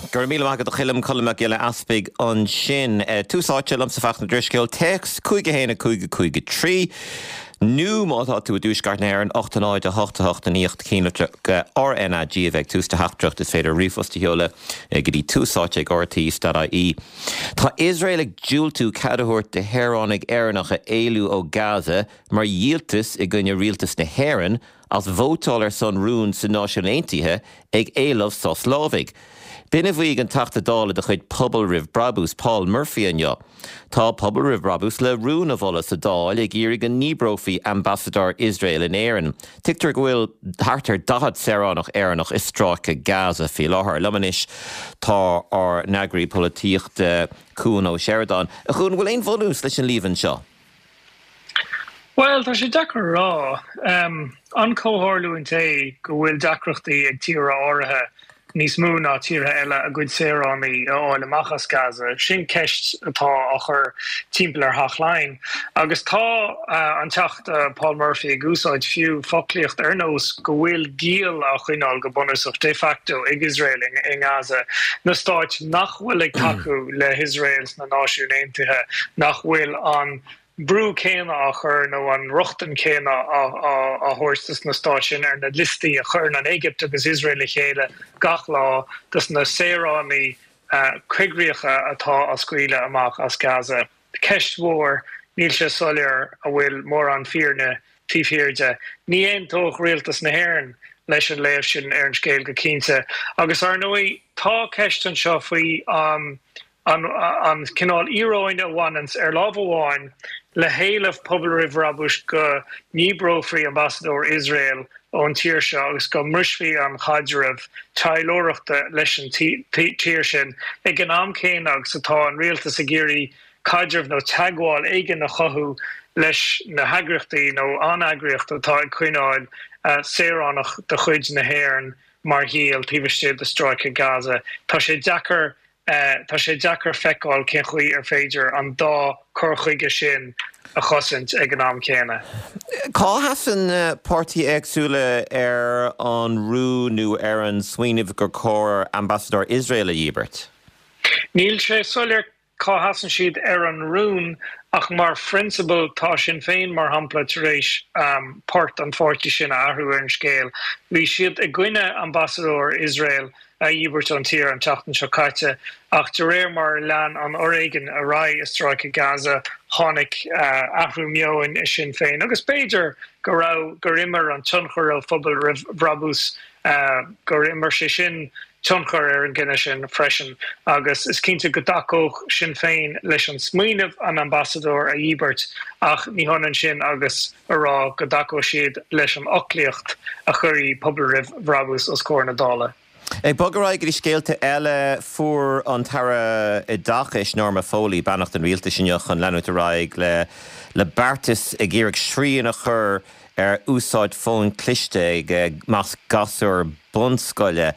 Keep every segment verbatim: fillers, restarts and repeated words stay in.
Gur míle agad a chilim colm geile aspig an sin túsáte lam sa fach na driscéil text cúige héna cúige cúige trí. Nu mátá tú a dúsgart néir an ochtanáid a hochtahocht a níocht cínotre R N A G bheith tústa hachtracht is féidir rifosta heola go dtí túsáte ag R T stat I E. Tá Israel ag dúil tú cadahúirt de Héarán ag éireannach a éilú ó Gaza mar díaltas i gcuine rialtas na Héireann as vótáil ar son rún sa náisiún aontaithe ag éileamh sa Slávig. Bina bhuaig an tachta dála de chuid pobl rih Brabús Paul Murphy anneo. Tá pobl rih Brabús le rún a bhola sa dáil ag iarraigh an níbrófaí ambassador Israel in Éireann. Tictar go bhfuil thart ar dahad Séránach Éireannach is stráice Gaza fi láthair. Lamanis tá ar neagraí políocht Cún ó Sheridan. A chun bhfuil aon bhonús leis an líomhann seo? Well, tá sé dachar rá. Um, an cóthárlúin té go bhfuil dacrachtaí ag tíre áirithe níos mú ná tíre eile a gcuid Séránaí áil amachchas Gaza. Sin ceist atá a chur timpeall ar Thachláin. Agus tá uh, an teacht uh, Paul Murphy ag úsáid fiú foclíocht ar nós go bhfuil gíal a chuinál go bunasach de facto ag Israel in, in Gaza. Na stáit nach bhfuil ag tacu le Israels na náisiún aontaithe nach bhfuil an brú céine a chur nó an ruchtan céine a thuirstas na stáisiún ar na listaí a chur an Égypt agus Israel chéile gach lá dus na Séránaí uh, cuigriocha atá a scuile amach as Gaza. Ceist mhór níl sé soiléir a bhfuil mór an fíorne tíomhhirirde. Ní aon tóch rialtas na Héireann leis an léamh sin ar an scéal go cinnte. Agus ar nuaí tá ceist an seo faoi um, an an cinál íróin a bhainans ar lábháin le héileh pobl rih Brabús go níbrófaí ambassador Israel ón tíir seo agus go mrisfí an chaidiribh tailóireachta leis an tíir sin ag an am céineag satá an rialtas a géirí caidiribh nó teagháil éigean na chothú leis na heagraachtaí nó anagraíocht atá ag cuineáil uh, Séránach de chuid na Héireann mar híal tíbhaiste de stráice Gaza. Tá sé deachar Uh, tá sé deachar feicáil cén chuí ar féidir an dá chur chuige sin a chosint ag an am céine. Cá hasan uh, pártaí éagsúla ar an rú nó ar an smaoinemh gur chóir ambassador Israel a dhíbert? Níl sé soiléir cá hasan siad ar an rún ach mar principal tá sin féin mar hampla tar éis um, páirt an pháirtí sin athhrú ar an scéal. Bhí siad a gcuine ambassador Israel a dhíbert an tír an teachtain seo caite ach de réir mar lean an Oregon a rá is stráice Gaza tháinig uh, ahrú meoin is sin féin. Agus beidir go rá gur immer an tionchar ó phobal rih Brabús uh, gur immer sé sin tionchar ar an gine sin freisin agus is cinnte go dacóch sin féin leis an smaoinemh an ambassador a dhíbert ach ní honan sin agus ará go dacó siad leis an oclíocht a chuirí pobal rih Brabús os cóir na dála. Ag bogaráid gur scéalta eile fuair an tara i dachis Norma Foley bannacht an rialta sinneach an leanúit aráig le le beartas ag iarraigh srían a chur ar úsáid fón cliste ag mas gasúr bunscoile.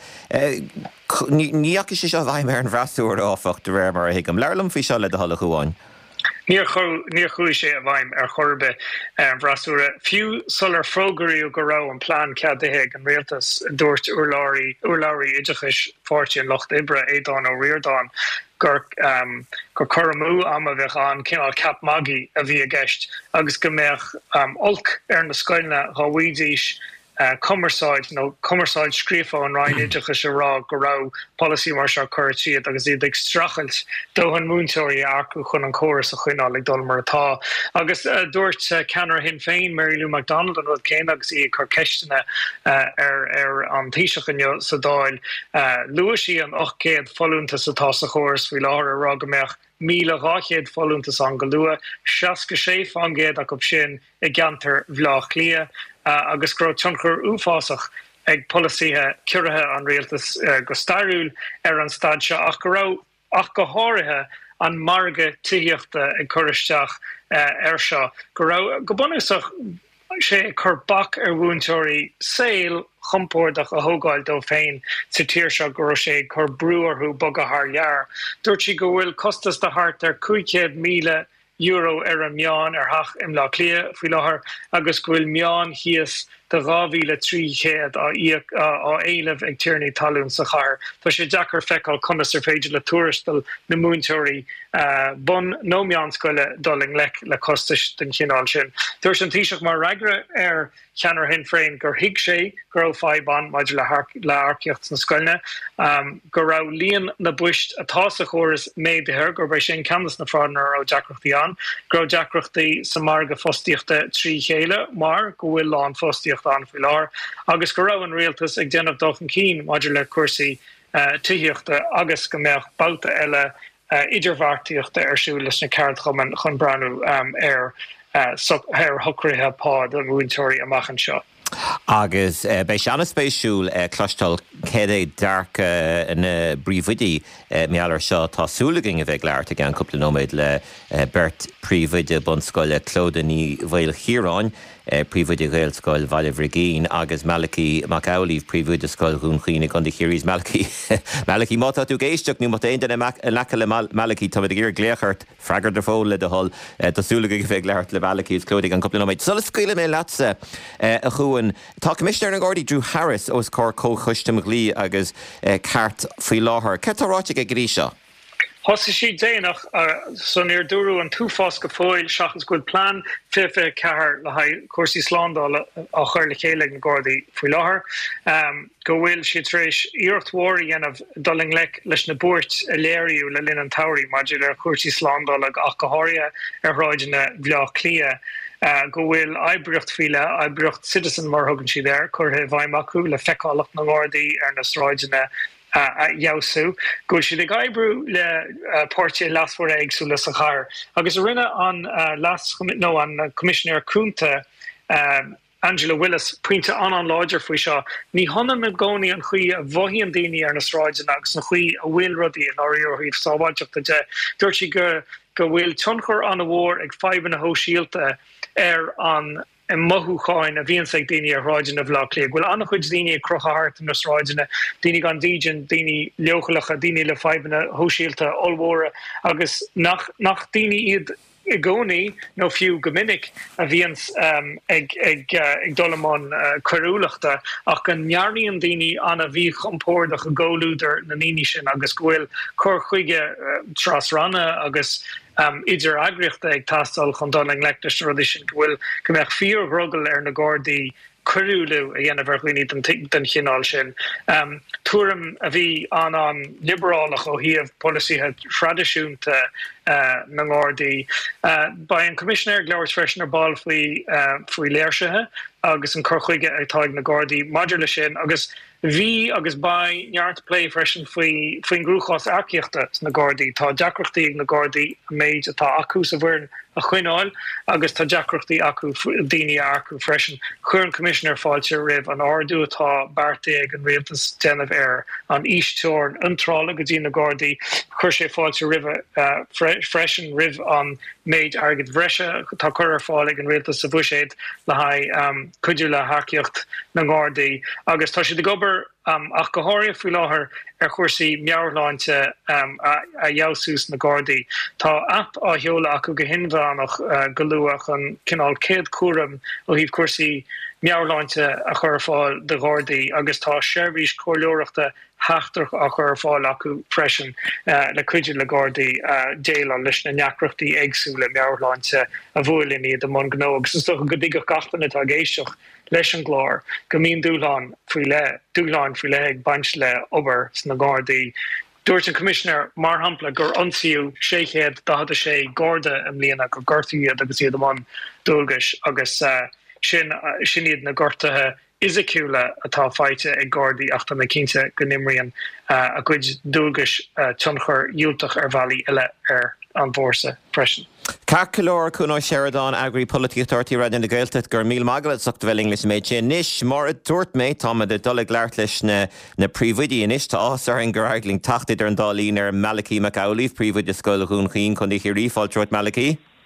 Níach is seo bhaim ar an bhreasúir áfacht de réir mar a hiigem. Leirlam fao seo le de thola chuáin. Níor chuaigh sé a bhaim ar chorbe an bhrasúra. Fiú solar frógarí go rá an plán ceadaithe an rialtas dúirt urláirí urláirí idechais fáirtí an Locht Ibre éadán ó Riordan gur um, gur choramú am a bheith an cinál cap magí a bhí a gceist agus go mbeadh um, olc ar na scoilne gháhuidís Uh, Commerceáid nó commerceáid scrífa an ráin idechais a rá go rá policy mar seo chuir siad agus iad ag strachelt dó an múntóirí acu chun an chóras a chuineáil ag dul mar atá. Agus uh, dúirt uh, ceannar hin féin Mary Lou McDonald an rud céine agus í chu ceistena uh, ar ar an taoiseach sa dáil. Uh, Luaisí an och céad folúnta sa tá sa chóras bhí láthir a rá go mbeadh míle ráchéad folúntas an go lua, seasca sé fangéad ach op sin i gceantar bhlách lia. Uh, agus gro tionchar úfásach ag policíthe cuirithe an rialtas uh, go starúil ar an stad seo ach go rá ach go háirithe an marga tíochta ag choristeach uh, ar seo. Go rá go bunasach sé chur bach ar bhúntóirí saoil chumpórdach a thógáil dó féin sa tíir seo go raibh sé chur brúarthú bog a thar lear. Dúirt si go bhfuil costas de thart ar cúicéad míle euro ar an meán ar hach im lá clia fí láthair agus gohfuil meán híos de rávíle tríchéad á éileh ag tíirní talún sa char. Tá sé Jackar feáil conas ar féidir le túristal na múntúirí bun nómeánscoile doling le le costais den chinál sin. Dúirs an tíiseach mar ragre ar cheanar hin fréin gur hiig sé gur fában maidir le le arceocht na scoilne um, gur ra líon na buist atá sa chóras méid dethir gur béis sin candas na frádanar ó deacrochtaí an, gur deacrochtaí sa marga fóstaíochta trí chéile mar go bhfuil lán fóstaíocht an faoi lár, agus go raibh an rialtas ag déanamh dóchan cín maidir le cuasaí uh, tuíochta agus go mbeadh bouta eile uh, idirmhairtíochta arsú leis na ceart chuman chun breanú um, ar uh, so, ar thucraithe pád an múintóirí amachchan seo. Agus uh, bei seanna spéisiúil uh, clostal cédé dark uh, na bríomhidí uh, meallar seo tásúlagin a bheith leart ag an cúpla nóméid le uh, Bert príomhide bunscoile Clóda ní bhfuil chiaráin uh, príomhide réalscoil Valibh Rigín agus Malachi Macaulíh príomhide scoil rún chuoine gan de chéiris Malachi Malachi mátá tú géisteach ní mát aon lecha le Malachi tá ag gur gléachart freagar de fóla de hol tásúlagin a bheith leart le Malachi Clóda an cúpla nóméid. Solas scuile mé leatsa uh, a chuan tá Commissioner na Gardaí Drew Harris os cór cóchuiste lí agus uh, ceart faoi láthair. Ceart táráte ag grí seo? Hosa sí déanach uh, son ar dúrú an túfás go fóil seachas gúil plán fife cehar le haid cuasaí sláándáil á chuir le chéile na Gardaí faoi láthair. Um, go bhfuil siad rééis iarthmhór dhéanamh doling le leis na búirt a léiriú le linn an tairí maidir ar cuasaí sláándáil ag achcatháirithe ar ráidena bhleá clia. Uh, go bhfuil aibreacht fiile aibreacht citizen mar thugann si there chur bhaimachú le feicálacht na Gardaí ar na sráidena a jausú. Go si ag aibrú le uh, páirte lasfuair éagsú le sa char. Agus a rinne an uh, las no an uh, Commissioner Cúnta um, Angela Willis puinte an an láidir faoi seo, ní honna me gcónaí an chuí a bmhaíonn daoine ar na sráidena agus na chuí a bhfuil rudaí an áiríorthaíh sábhailteachta de. Dúirt si go go bhfuil tionchar an a bhór ag faiban na hóisialta ar an a mothúáin a bhíon ag daoine ar ráidena bhlá lé. Bhfuil anna chuid daoine crochthart na ráidena, daoine gan dígin, daoine leochalacha, daoine le faibanna hóisialta olmhóra agus nach nach daoine iad i gcónaí nó fiú gomininic a bhíon um, ag ag uh, ag dolamán uh, choirúlachta ach an nearníon daoine anna bhí chompórdach a ggóúidir na níní sin agus bhfuil chur chuige uh, trasranna agus Um, idir agriochta ag tastal chun doling leictas rudí sin bhfuil go mbeadh fíor rugil ar na Gardaí choirúlú a dhéanamh chuoine den chinál sin. Um, Túram a bhí an an liberálach ó híomh policíthe tradiisiúnta uh, na Gardaí. Uh, ba an Commissioner Glóris freisin ar ball faoi uh, faoi léirsethe agus an chorchuige agtá na Gardaí maidir le sin agus Bhí agus ba neart play freisin faoi faoin grúchás airceachta na Gardaí. Tá deacrochtaí na Gardaí méid atá acu sa bhfuin a chuineáil agus tá deacrochtaí acu daoine acu freisin. Chuir an Commissioner fáilte ribh an ardú atá beartaigh an rialtas déanamh ar an ísteoir antrála go dtí na Gardaí. Chuir sé fáilte ribh uh, freisin ribh an méid agad bhreise tá chur ar fálaigh an rialtas sa bhuiséid le haid um, cuidiú le haceocht na Gardaí. Agus tá si de gobar Um, ach go háiríomh faoi láthair ar chuirsaí meabharláinte um, a, a jausús na Gardaí. Tá app á heola acu go hinbhánach uh, go luach an cinál céad cuaram ó híomh cuirsaí meabharláinte a chur fáil de Gardaí agus tá seirbhís comhleoireachta heachtarach a chur fáil acu freisin uh, le cuidiú le Gardaí uh, déile leis na neacrochtaí éagsú le meabharláinte a bhuailín iad am an gnó. Agus is go dtí go gatainna tá géisteach leis an glár go mín dúláin faoi le dúláin faoi le ag baint le obair na Gardaí. Dúirt an Commissioner mar hampla gur ansaíú séchéad dahada sé Garda am líana go gortaíad agus iad amán dúlgas agus uh, sin uh, sin iad na gortathe isiciúla atá feite ag Gardaí ach tá na cinnte go nimríonn uh, a chuid dúlgas uh, tionchar dúltach ar bhealaí eile ar an bhórsa freisin. Carcolóir chun á Sheridan agri polítictartí ra na Gaeltacht gur míl magalad socht bhfuil English méid sé níis mar a dúirt méid tá de dola gglaart leis na na príomhidí inis tá ásar an gur aigling tachtaid ar an dálín ar Malachi Macaulíh príomhide scoil a chun chuoin chun dtí riáil troid Malachi.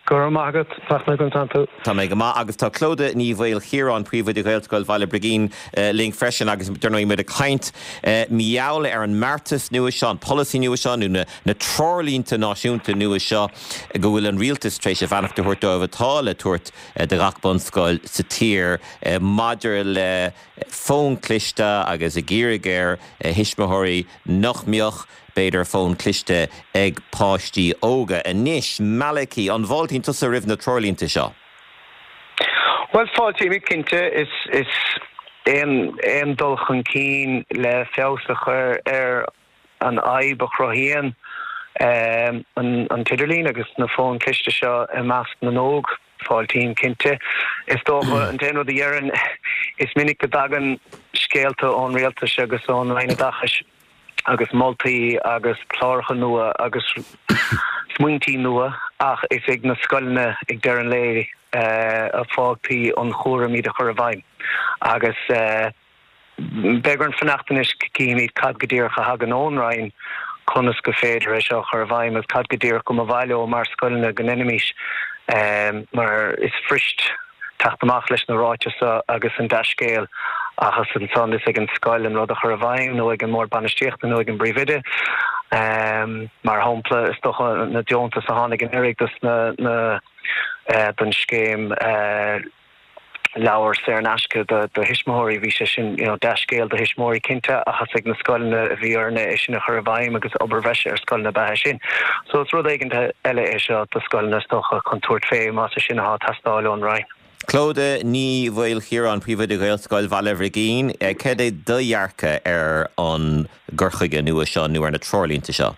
Gur mágad fachna gon tantu. Tá mé go má agus tá clóda ní bhfuil chiarán príomh de Gaeltacht bhaile Brigín link freisin agus dúnaí mu a caint miaall ar an martas nua seo an policy nua seo nó na trálínta náisiúnta nua seo go bhfuil an rialtas trééis a bhanachta thuirta a bhtá le tuairt de Rachbun Scoil sa tír maidir le fón clista agus a ggéirigéir hisismathirí nach mioch beidir fón cliste ag páistí óga a níis Malachy an bháltínta sa ribh na trálínta seo. Well, fáiltí mi cinnte is is éon éon dulchan cín le feabhsach ar ar an aib a chroíonn um, an an tiidirlín agus na fón cliste seo i measc na nóg fáiltín cinnte. Is dócha an déanú dhéaran is minic go dagan scéalta ón rialtas agus ón leine dachas agus moltaí agus chláircha nua agus smuintí nua ach is ag na scoilne ag dearan lé uh, a fágtaí an chóra míad a chur a bhaim agus uh, begur an fannachtanis cíimiid cad go dtíorcha hagan ónrain conas go féidir é seo chur a bhaim as cad go dtíor go a bhaile ó mar scoilne gan enemies um, mar is frist taachtamach leis na ráitesa agus an dascéal achas an son is ag an scoil an rud a chur a bhaim nó ag an mór banistíocht nó ag an bríomhide um, mar hompla is doch na deonta sa hánig an irig dus na, na uh, den scéim uh, leabhar sé an asca de, de hisismóirí bhí sé sin you know, dascéal de hisismóirí cinnte achas ag na scoilne a bhí arna é sin a chur a bhaim agus obairmheise ar scoilna bethe sin. So it's rud éigeanta eile é seo do scoilna stocha chun tuairt féim más sin a tastáil ón rain. Clóda ní bhfuil chiarán príomh de Gaeltacht bhaile Brigín, cad é dohearcha ar an gurchaige nua seo nó ar na trálínta seo?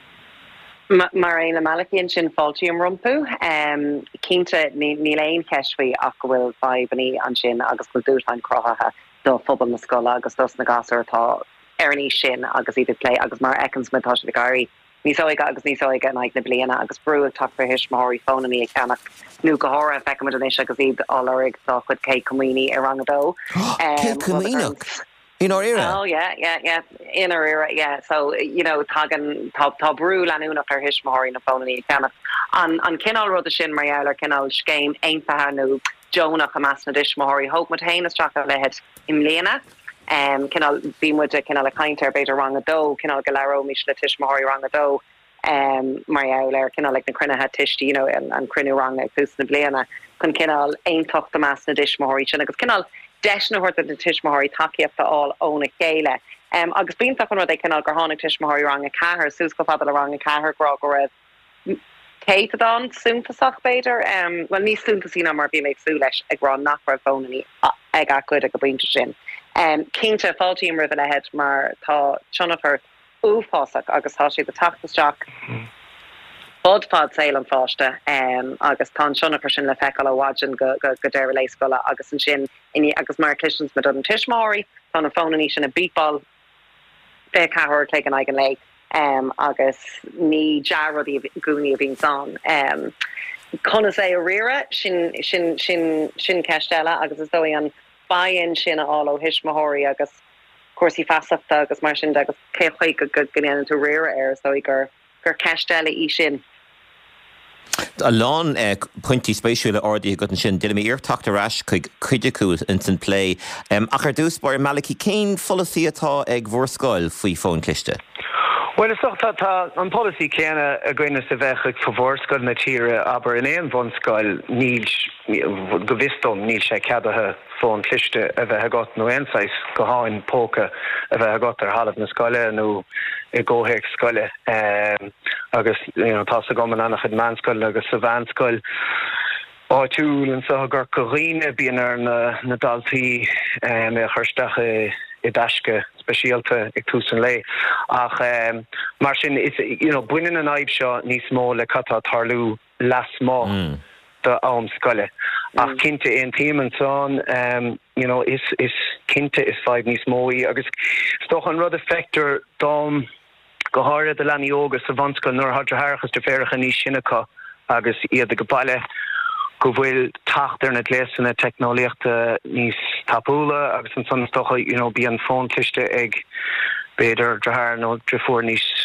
Mar é na Malachy sin fáiltí am rumpú, um, cínte ní léon ceisfaí ach go bhfuil bhaidbaní an sin agus go dúirtáin crothatha do phobal na scoile agus dos na gasar atá ar an sin agus iad lé agus mar ecans mitá de gairí. Ní óige agus ní óige an ag na bliana agus brú tak for hisismóirí fónaí ag ceannach nó go hára fecha is agus iad álarig tá chud cé cumíní ar rangadó. Cé cumínach? In our era? Oh, yeah, yeah, yeah. In our era, yeah. So, you know, tagan, tá, tá brú lanúnach ar hisismóirí na fónaí ag ceannach. An, an cinál rud a sin mariaall ar cinál scéim éintathe nó Jonach a meas na hisismóirí hope mat héana straach a lehead im léana. Um, kinal bímuide kinal a kainter beidir rangadó, kinal galaro mis le tismóirí rangadó, um, mariaall ar kinal like na crunne ha tishti, you know, and, and crunne rang ag fús na bliana, kun kinal ein tocht mas na dismóirí sin, agus kinal deis na horta na tismóirí takeíochta all óna chéile. Um, agus bín takon rud é kinal gur hánig tismóirí rang a cahar, sús go fadal a rang a cahar grá go raibh Caitadon súntasach beidir, um, well ní súntasína mar bí méid sú leis ag rá nach ra fónaí ag acuid ag go bínta sin. Um, Cínte fáiltíim rih lehead mar tá Jonathan úfásach agus tá siad a tachtasteach bud fád saoil an fáiste um, agus tá Jonathan sin le feicáil a bhaidin go go go déir léiscoile agus an sin iní agus mar clisians me an tismóirí tá na fónaí sin a bípal fé cahar te an aigen lé um, agus ní dearadí gúní a bhín san. Um, Conas é a rire sin sin sin sin ceistela agus is dóí an bain sin all ó hisismóirí agus cuasí fasachta agus mar sin agus céchuig go go gnéan tú réir air so i gur gur ceistela í sin. A lán pointí spéisiúla ordaí go an sin duimi íortacht arás chuig cuideúil in san play. Um, ach ar dús bar Malachy céin folaí atá ag bhórscoil faoi fón cliste? Well, it's not that an policy can a gwine sa bheith favor scoil na tíre aber in éon von scoil níl go bhistom níl sé ceadathe fón cliste a bheith got nó einsáis go háin póca a bheith got ar halamh na scoile nó i ggóhéic scoile um, agus you know, tá sa goman annach chud manscoil agus sa bhanscoil áitiúil an sa gur coghine bíon ar na, na daltaí um, a chuirsteach I dasce speisialta ag túsan lei ach um, mar sin is you know buinen an aib seo níos mó le catá tarlú las má mm. de am scoile ach mm. cinte ein tíim an son um, you know is is cinte is five níos móí agus stoch an rud effector dom go háir de lení ógus sa vanscoil nuair hadra harchas de féracha níos sinnacha agus iad go baile go bhfuil tacht ar na lésanna technoliaachta níos tapúla agus an son stocha you know bí an fón cliste ag beidir drahar nó drefuór níos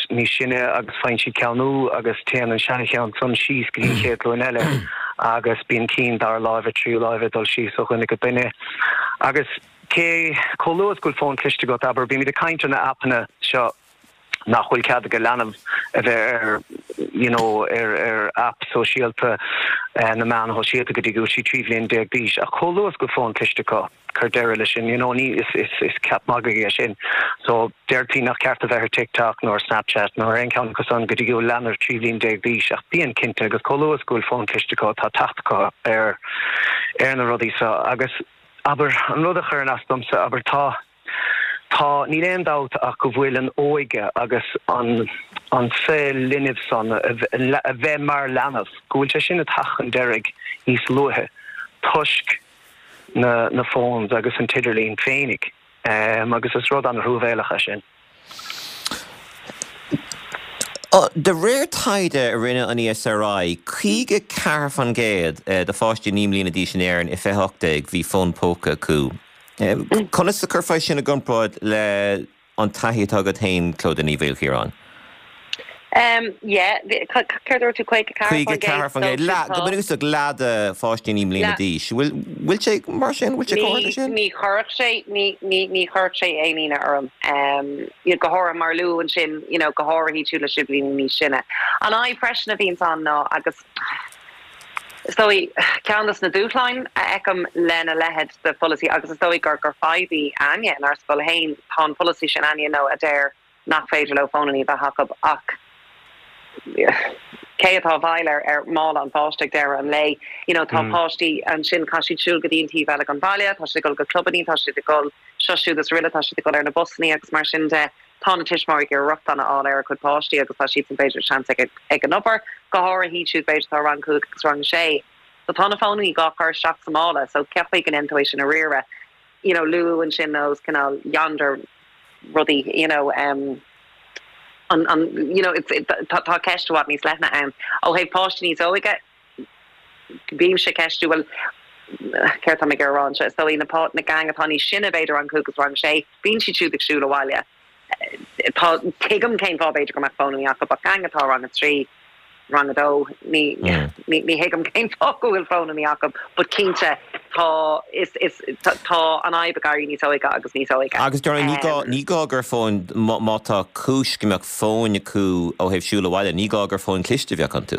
ní sinne agus fein si ceanú agus tean an sean son síos gríché glunelle agus bín cín dar láimh trí láimh dul sí so chunnig go duine agus cé choúas goil fón cliste go aber bí mi de caiinte na apna seo nachhfuil cead go leanamh a bheith ar you know ar ar app sosiálta na man ho siad go dtí go sí tríblin de bís a choúas go fón cliste go chur deire lei sin you know ní is is is cap magaí sin so deirtí nach ceart a bheith TikTok nor Snapchat nor ein count go son go dtí go leanar tríblin de bís ach bíon cinnte agus choúas goil fón cliste go tá tachtá ar ar na rudí sa agus aber an rud a chur an astomsa aber tá Tá ní éondát ach go bhfuil an óige agus an an fé linmh san a bheith mar leanamh gohfuil sé sin a tachan deireg níos luathe tuisc na na fóns agus an tiidirlín féinnig um, agus is rud an rúbhéalacha sin. Uh, de réir taide a rinne an E S R I, chuige cear fan géad uh, de fáistí nímlína dí sin éireann i fetheachtaigh bhí fón póca cú. Conas sa curfáid sin a gcumpráid le an taithí agad tain clóda ní bhéil chiarán? Um, yeah, chuidir tú chuig chuige cear fan géad. Go bunigus a glada fáistí nímlína díis. Bhfuil sé mar sin? Bhfuil sé cóir sin? Ní chuirc sé ní chuirc sé aína orm. Iad go háir mar lú an sin, you know, go háir hí túla siblín ní sinne. An á impression a bhíon an ná agus Stoi ceannas na dúchlein a ecem lena lehead de policy agus is stoi gur gur fáibí aine an ar scoil hain tá policy sin aine nó a déir nach féidir le fónaí bheit hacab ach cé atá bhailir ar mála an fáisteach deir an lei you know tá páistí an sin caiisi siúil go dtíon tíh eile an bhaile tá si go go clubbaní tá si go seisiúgus riile tá si go ar na bosnaí agus mar sin de tá na tiismór gur rucht anna á ar chud páistí agus tá siad an beidir chance ag an opair go háir hí siúd beidir tá ran cúg agus rang sé. So tá na fónaí gá chu seach samála, so cefaigh an intuition a rire, you know, Lou and sin knows canal yonder ruddy, you know, um on on you know, it's it tá ceist wat níos lethna an. Oh hey páistí níos óige bím sé ceistú well ceir tá me gur rán se, so í na pát na gang atá ní sinna beidir an cúgus rang sé, bín si túd agsúil a bhaile. Tá tuigem céim fá beidir go me fónaí ach ba gang atá rang a trí rang adó ní ní hegam céim fá gohfuil fónaí ach but cínte tá is is tá an aibagarí níos óige agus níos óige. Agus dearna ní gá ní gá gur fón mátá cúis go meach fóin acu ó hebh siúla bhaile, ní gá gur fón cliste bheith an tú.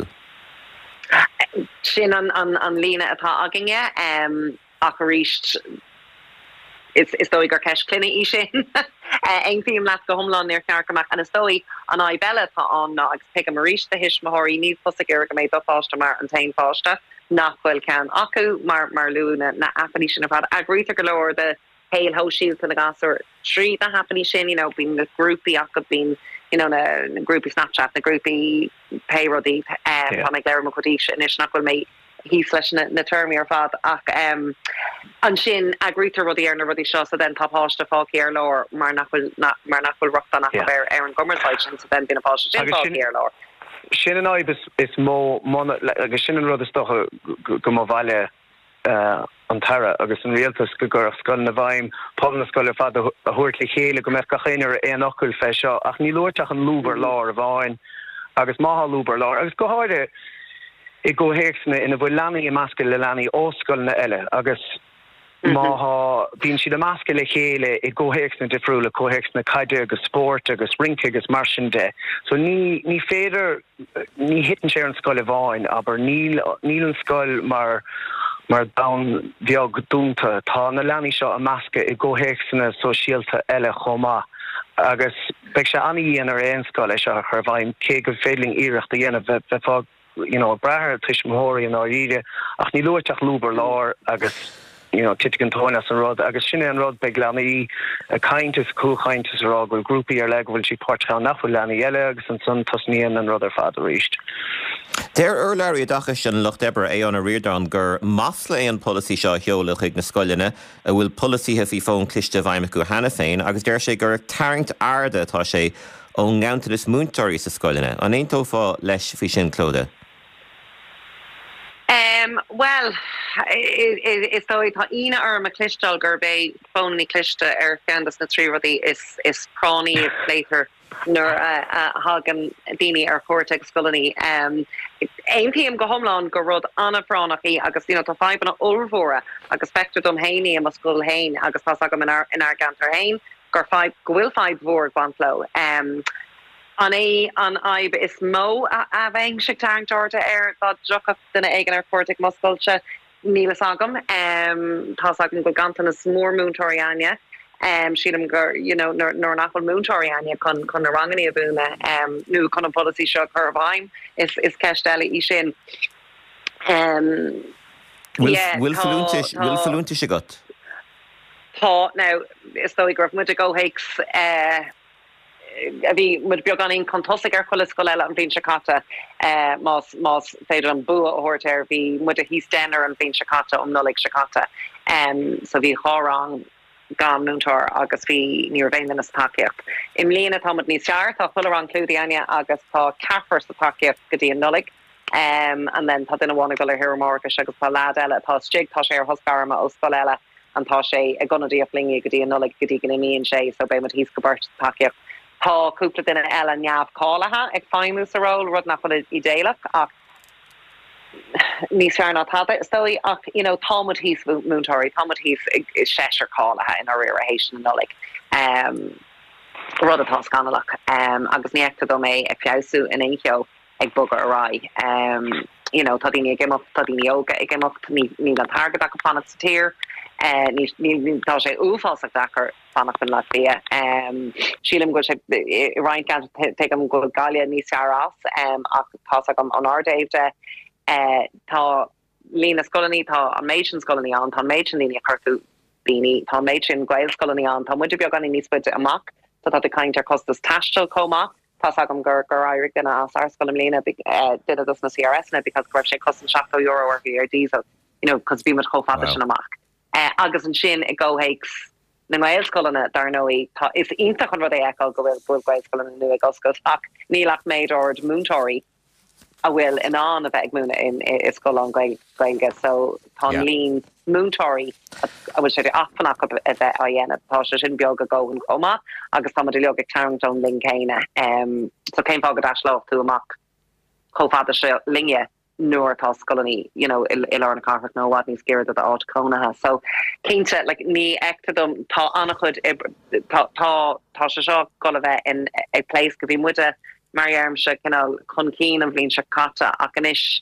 Sin an an an lína atá aginge um ach ríist is is dói gur ceis cluine í sin ein fím leat go homlán near cearcamach an is dói an ai bella tá an ná agus pe a maríist de hisismathirí níos posa gur go méid do fásta mar an tain fásta nachhfuil cean acu mar mar lúna na afaní sin a agrúta go leir de hail hoisiil na gasú trí na hapaní sin, you know, bín na grúpi acu bín you know, na, na grúpi Snapchat, na grúpi payrodí um, yeah. Tá léir mo chodí sin is nachhfuil mé hí leis na, na termí ar fad ach um, an sin agrútar rudí ar na rudí seo so den tápáiste fáci ar lór mar nachfuil na, mar nachfuil ruchtan nach yeah. ar an gomaráid sin so den bína páiste sin fáci ar lór. Sin an aib is, is mó agus sin an rud is stocha go má bhaile uh, an tara agus an réaltas go gur scoil na bhaim pub na scoil ar fad a thuirtla chéile go meach chéinar éon ocail fé seo ach ní luirteach an lúbar lár a bháin agus maitha lúbar lár agus go háide I go héirsna ina bhfuil leanaí i meascail le leanaí óscoil na eile agus maitha bíonn siad a meascail le chéile I go héirsna difriúla go héirsna caiide agus sport agus rince agus mar sin de. So ní ní féidir ní hitan sé an scoil a bháin aber níl níl an scoil mar mar down bheag dúnta tá na leanaí seo a measca I go héirsna sosiálta eile chomá agus beidh sé anna dhéana ar éon scoil é seo chu bhaim cé go féling iireachta dhéanamh bheith fág you know, brahar tishmahori and oride ach ni luach luber lár agus you know titgan tonas and rod agus sinne an rod beglani a kindness cool kindness rod will groupie ar leg will she portran naful lani elegs and son tosnian and rother father reached. Der earlier dachas an loch deber é an a riordan gur masla é an policy seo heolach ag na scoilene a bhfuil policy hef I phone cliste bhaimach go hana féin agus der sé gur taringt arda tá sé ó ngantas múntarí sa scoilene an éon tófá leis fi sin clóda. Um, well, is dói tá ina ar ma clistal gur bé fónní cliste ar fiandas na trí rudí is is prání is léiter nur hagan dini ar chóirteag scoilní. Ein pm go homláán go rud anna fránachí agus dí tá febanna ulmhóra agus spectrum dom héine am scoil hain agus tá agam in ar gantar hain gur five gohfuil five mhór gwanflo. Um, an é an aib is mó a bhaing sitang Georgia ar dá jochah duna aigen ar chóirteag moscoilte nílas agam. Um, tá agam go gantan is mór múntóiríine. Um, she'dom gur, you know, nor nor nachol moontori anya con con narangani abuna um new con policy show curvine is is cashtali ishin. Um, will yeah, will fluntish will fluntish got. Ta now is though graf mud go hakes uh vi mud biogan in contosig ar cholas scolela an blin chakata uh mas mas feder an bua horter vi mud he stander an blin chakata um nolik chakata um so vi horang gam núntar agus bhí níor bhéin na takeíocht. Im líana tá níos sear tá full an clúdaine agus tá ceafar sa takeíocht go dtí an nulig. Um, and then tá duine bhána go le hiramórgus agus tá lád eile tá stig tá sé ar thoscarma ó scoil eile an tá sé ag gonadí a flingi go dtí an nulig go dtí gan íon sé so bé mat híos go burt takeíocht. Tá cúpla duine eile neamh cálathe ag feimú sa ró rud nach chud i déalach ach ní sear ná tá stoi ach you know támod híos múntóirí támod híos is séir cálathe in ar réir a héisian nulig. Um, rud atá scanalach um, agus níachta do mé ag fiosú in éo ag bogar ará. Um, you know, tá daoine gimocht tá daoine yoga ag gimocht ní ní an targad ach fanna sa tír. Uh, ní ní tá sé úfásach dachar fannach bin Latvia. Um, sílim go sé Ryan gan te am go galia ní searás um, ach tá agam an ardéivde. Uh, tá lína scoilní tá an méidsin scoilní an tá méidsin lína chuú bíní tá méidsin gweil scoilní an tá muidir beag ganí níos buide amach tá tá caiintear costas taistil comá tá agam gur gur airí gna as ar scoilm lína uh, did dus na C R S na because gur sé costan seachta euro ar ar diesel you know cos bí mar chofada sin amach uh, agus an sin i ggóhés na gweil scoilna dar nóí tá is ionta chun rud é eáil go bhfuil bhfuil gweil scoilna nu ag oscos ach nílach méid or múntóirí a will in an of Egmuna in is go long gailge so tá lín múntóirí a bhfuil sé affanach a bheith a dhéanamh tá sé sin beag go an comma agus tá de leog ag tarmtón ling céine um, so céim fágad aslách tú amach chofada se linge nuair tá scoilní you know il ar na carfach nó bhhad níos géad a áit cónathe so cínte like ní ectadum tá annach chud tá tá tá se seo go a bheith in ag pléis go bhí muide Mariarm se canal chun cín an bblin se cata ach an isis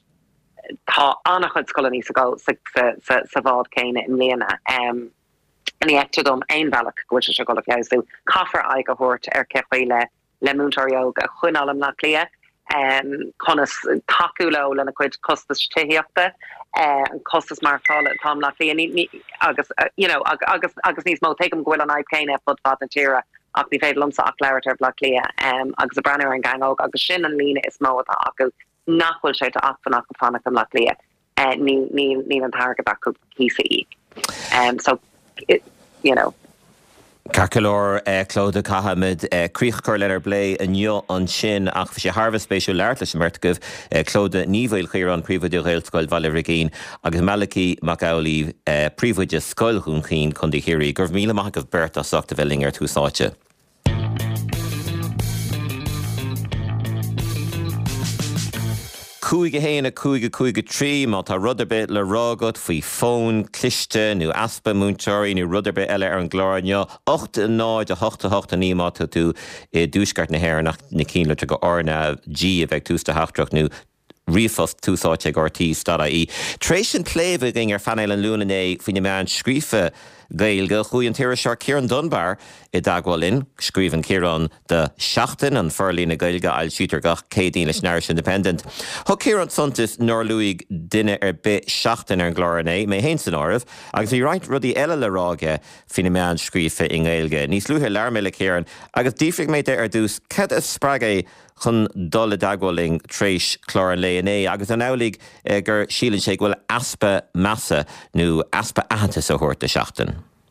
tá annach chud scoilní sa go sa sa sa bhád céine in léana um an échtadum ein bhealach go se go leú caafar aig go hort ar cechuile le múntóiríog a chuinálam nach lia um conas taú le lena chuid costas tuíochta uh, an costas mar fála tám nach lia agus uh, you know ag, agus agus níos mó tem gohfuil an aib céine fud fad an tíra ach ní féad lumsa ach leir ar blach lia um, agus a brenner an gangóg agus sin an lína is mó atá acu nachhfuil sé a achfanach go fannach an lach lia uh, ní ní ní an targad acu hísa í um so it, you know Carcolor uh, Clóda Cahamid uh, Críochcur lear blé a neo an sin ach fi sé Harvard spéisiú leart leis mertgah uh, Clóda níhfuil chuir an príomhide réalscoil Valle Regine agus Malachi Macaulay uh, príomhide scoilún chin chun dí hirí gur míle maith go bert a soachta bheling ar túsáite. Cúige héana cúige cúige trí má tá ruderbit le rágad faoi fón, cliste, nó aspa múntóirí nó ruderbit eile ar an glárne ocht náid a hocht a hocht a ní má tú i dúsgart na héir nach na cíle go orna G a bheith tústa haachtrach nó rifos túsáte ag ortí stada í. Tréis an cléimh ging ar fanéil an lúna é faoine me an scrífa gailge chuí an tíire seár Kieran Dunbar i dagháilinn scríomhann Kieran de seachtain an fearlína gailge ail siútar gach cédaoin leis Irish Independent. Thug Kieran Suntas nóir luigh duine ar bit seachtain ar an glóran é mé hén san áibh agus bhí roinnt rudí eile le ráige faoine me an scrífa i gailge. Níos luúthe learmé le Kieran agus dífrigh méid ar dús cad a sppraga chun dul dagháilling tréis chlóran léana agus an álaigh uh, gur sílann sé bhfuil aspa massa nó aspa ahananta a thuirt a seachtain.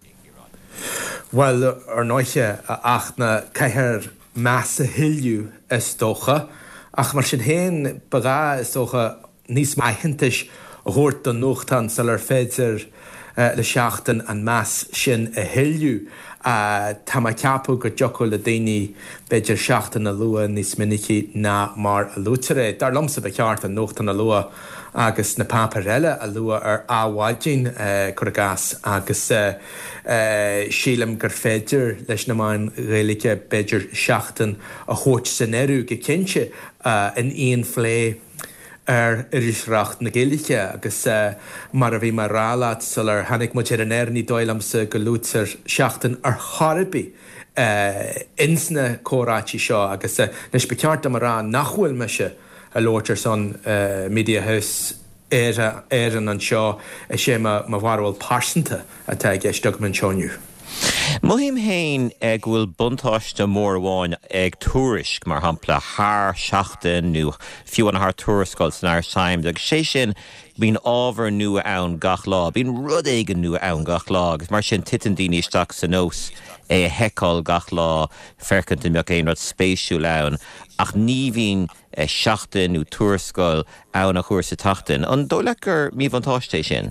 Well, ar nóise ach na caithear massa hiiliú is dócha ach mar sin héin bagá is dócha níos maihantais a thuirt an nuachtan sal ar féidir le seachtain an meas sin a hiiliú. Tá mai ceapú gur deochú le daoine beidir seachtain na lua níos minicí ná mar a lútere. Dar lomsa be ceart an nóchtain na lua agus na paparelle a lua ar áhaidjin chuir gas agus sílam gur féidir leis na main réalaige beidir seachtain a chót san éú go cinse in íon phlé ar irisreacht na géalaige agus mar a bhí mar rálaat sul ar hanig muid ar an airní dóilamsa go lútar seachtain ar charabi insna córátí seo agus nes be ceart am rá nachhfuil me se a lótar son Media House éan an seo a sé ma bharhfuil pásanta atá gceisteg man seoniu. Muhim héin ag bhfuil buntáiste mór bháin ag túrisc mar hampla thar seachtain nó fiú an thar túrascáil san air saim agus sé sin bín ábhar nua ann gach lá, bín rud éigen nua ann gach lá, agus mar sin titan daoine isteach sa nós é heicáil gach lá fercant imeach éon rud spéisiúil ann, ach ní bhín seachtain nó túrascáil ann a chuair sa tachtain. An dóla gur míbhantáiste sin?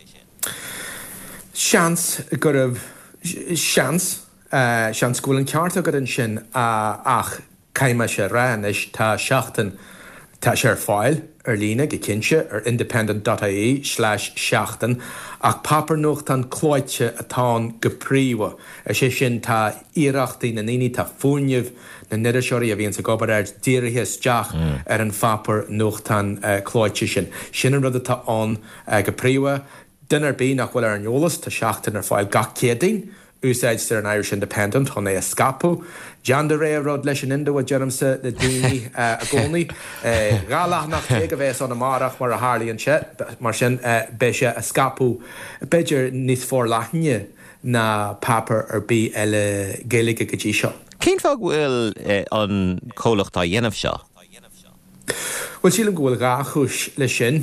Seans gur raibh seans seans scúlan cearta go an sin ach caiime se ranis tá seachtain tá sé ar fáil ar lína go cinse ar independent dot I E slash seachtain ach papar nucht an chlóite atá go príomha a sé sin tá iarachtaí na naoine tá fúinneamh na nidirseoirí a bhíonn sa gobar ar díirithe isteach ar an fapar nucht an chlóite sin. Sin an rud atá an go príomha. Dinner bí nach bhfuil ar an eolas tá seachtain ar fáil gach céadaoin, úsáid ar an Irish Independent chun é a scapú. Jean de ré rud leis an indó a jearmsa na daoine a gcónaí. Gálaach nach té a bheits an amárach mar a hálíonn se, mar sin bé sé a scapú beidir níos fór leithne na papar ar bí eile géalaige go dtí seo. Cén fág bhfuil an cólacht tá dhéanamh seo? Bhfuil sílam go bhfuil gáchúis le sin.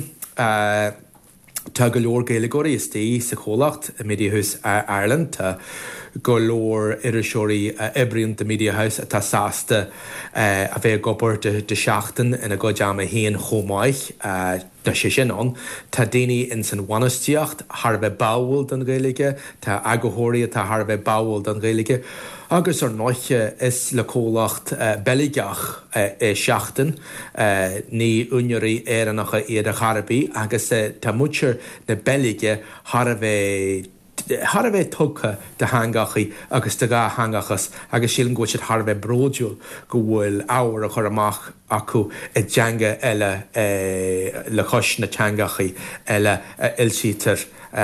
Tá go leor géilegóirí is tí sa cholacht a Media House Ireland, tá go leor iriseoirí ibrion de Media House a tá sásta a bheith gopur de seachtain ina go deama héon chomáich na sé sin an. Tá daoine in san bhainastíocht thar bheith báhil don géalaige, tá agóthirí tá thar bheith báhil don géalaige. Agus ar nóiche is le cólacht belligeach é seachtain ní únirí éannacha iad a charabí agus tá muir na bellige thar a bheith Har a bheith tugcha de hangachaí agus de gá hangachas agus sílan go siad har a bheith bróidúil go bhfuil áhar a chur amach acu i dteanga eile le chos na teangachaí eile ilsítar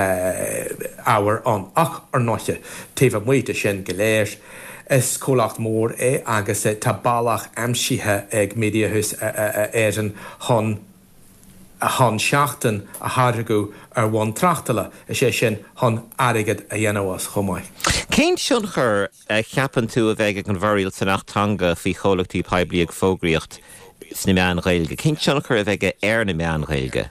áhar an ach ar nóiche taobh muoite sin go léir. Is cólacht mór é agus tá bailach amsíthe ag Media House éan chun a hon seachtain a háirú ar bhain trachtala a sé sin hon airigad a dhéanamhas chomáid. Cén sin chur cheapan tú a bheith an bhariil san nachtanga fhí cholachtaí peblií ag fógraíocht sna meán réilge. Cén sin chur a bheith ar na meán réilge?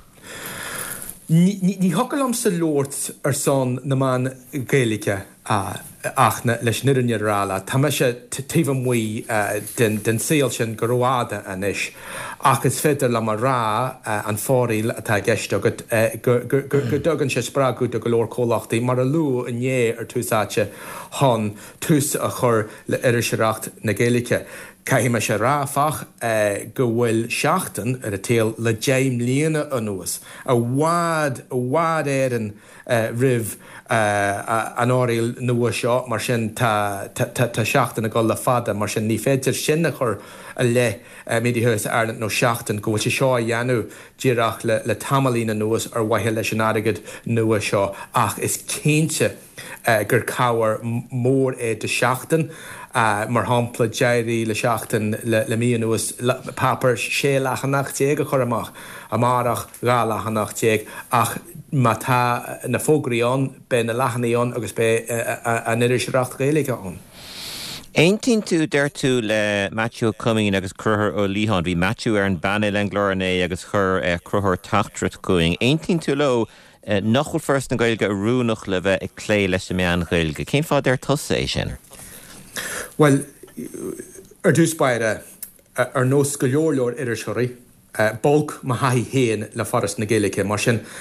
Ní hocail am sa lórt ar son na man géalaige ach leis nuirinne rála. Tá me se taobh muoi den síal sin go róáda anis. Ach is féidir le mar rá an fórail atá gceiste go dogann sé sprágú do go leor cólachtaí mar a lú inné ar túsáte hon tús a chur le iriseoireacht na géalaige. Caihí sé ráfach go bhfuil seachtain ar a téal le déim líana an nuas. A bhád a bhád éan rih an áiríil nua seo mar sin tá seachtain a go le fada mar sin ní féidir sinna chur a le Media House Ireland nó seachtain go bhfuil sé seo a dhéanú díreach le tamalína nuas ar waithe leis an airigid nua seo ach is cénte gur cabhar mór é de seachtain mar hampla déirí le seachtain le míon nuas papar sé lechanach téag a chur amach amárach gá lechanach téag ach má tá na fógraíón be na lechannaíón agus be an iriseoireacht géalaige an. Eintín tú deir tú le Matthew Cumming agus cruthar ó Líhan, bhí Matthew ar an banil an glórané agus chur cruthar tachtrat going. Eintín tú lo nachhfuil first na gailge a rúnach le bheith ag clé leis na meán gailge. Cén fád ar tusa é sin? Well, ar dús baire ar nós go leor leor iriseoirí, bulk ma haí héan le faras na géalaige mar sin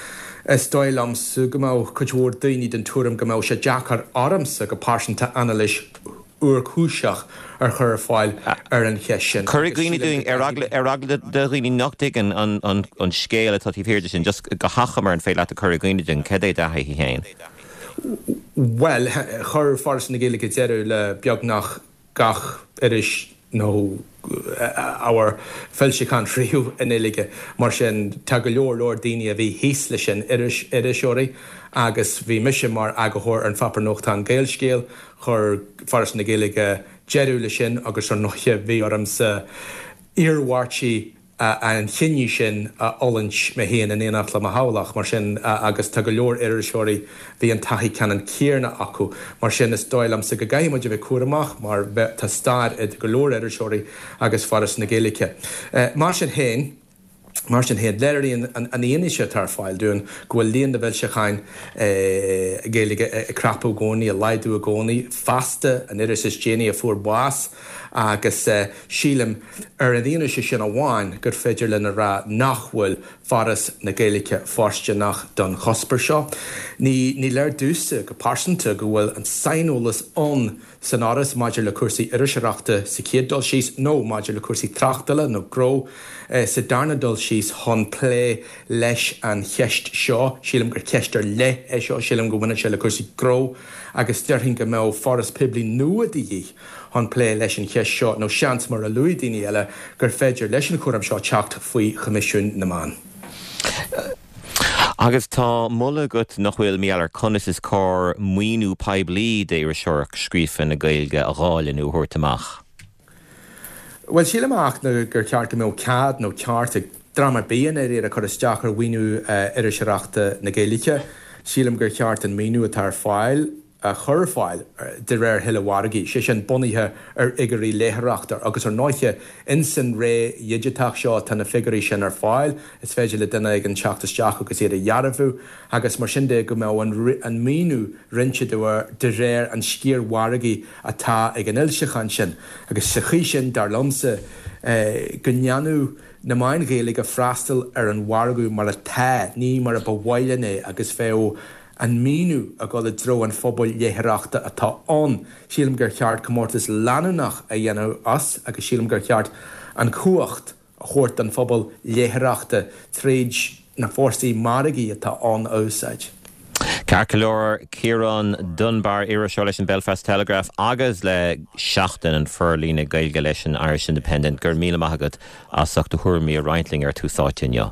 Stoilm su go má chuúir daoine den túm go má sé Jackar áramsa go páisinta analis úr cúiseach ar chur fáil ar an chesin. Curry Greeny doing eragla de Greeny nachtig an an an scale that he heard in just go hachamar and fail at the Curry Greeny doing kedé da he hain. Well, chur forras na Gaeilge zero le beag nach gach iris nó our felsi countryú in éige mar sin tag go leor leor daine a bhí híos lei sin iris iriseoirí agus bhí mise mar agathir an fapar nocht an Gaelscéal chur forras na Gaeilge jeú lei sin agus ar noche bhí orm sa iarhhairtí an chinne sin olint me héana an éanacht le hálach mar sin agus tag go leor iriseoirí bhí an taí cean céarna acu mar sin is dóilm sa go gaiimiid bheith cuaramach mar tá stair i go leor iriseoirí agus forras na Gaeilge. Mar sin héin Mar sin héad leirí an aonise tar fáil dún gohfuil líon de bhfuil se chain Gaeilge crapú gcónaí a leidú a gcónaí fasta an iris is déine a fuór bás agus sílam ar an aonise sin a bháin gur féidir lena rá nachhfuil faras na Gaeilge fáiste nach don chospar seo. Ní ní leir dúsa go pásanta go bhfuil an sainolalas ón san áras maidir le cuasaí iriseachta sa céaddul síos nó maidir le cuasaí trachtala nó gró sa darnadul síos hon plé leis an cheist seo, sílam gur ceistar le é seo sílam go bhfuine se le cuasaí gró agus deirhin go mé faras pibli nua dí hon plé leis an cheist seo nó seans mar a luí daoine eile gur féidir leis an cuaram seo teacht faoi chomisisiún na man. Agus tá mulla gut nach bhfuil méallar conas is cór muoinú peblií é ar seoach scrífan na Gaeilge a gháileanú thuirtamach. Well, síle amach na gur ceart go mé cad nó ceart drama bíon ar a chur isteach ar bhaoinú iriseachta na Gaeilge, sílam gur ceart an míú a tar fáil a chur fáil de réir hiilehágaí, sé sin bunaithe ar igurí léthreachtar agus ar náithe in san ré dhéideteach seo tanna figurí sin ar fáil, is féidir le duine ag an teachtasteach agus iad a dhearmhú, agus mar sin de go mé an míú rinse de réir an scíorhhargaí atá ag an ilsechan sin, agus sa chi sin dar lomsa go neanú na main Gaeilge a freastal ar an wargu mar a tá, ní mar a bhhailene agus féo an míú a go le dro an fphobal léthreachta atá an sílam gur cheart commórtas leanúnach a dhéanamh as agus sílam gur cheart an cuacht a chóirt an fphobal léthreachta tríd na fórsaí margaí atá an ósáid. Carcalor Kieran Dunbar Irish leis an Belfast Telegraph agus le seachtain an furlína Gaeilge leis an Irish Independent gur míle maithagad asach do thuirmí a Reintling ar túsáitinne.